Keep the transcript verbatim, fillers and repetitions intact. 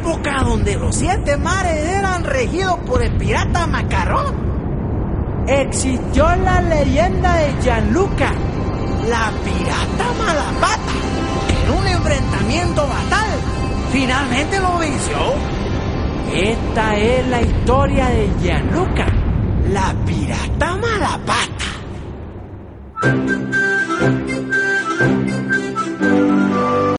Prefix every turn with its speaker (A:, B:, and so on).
A: época donde los siete mares eran regidos por el pirata Macarrón, existió la leyenda de Gianluca, la pirata Malapata, que en un enfrentamiento fatal finalmente lo venció. Esta es la historia de Gianluca, la pirata Malapata.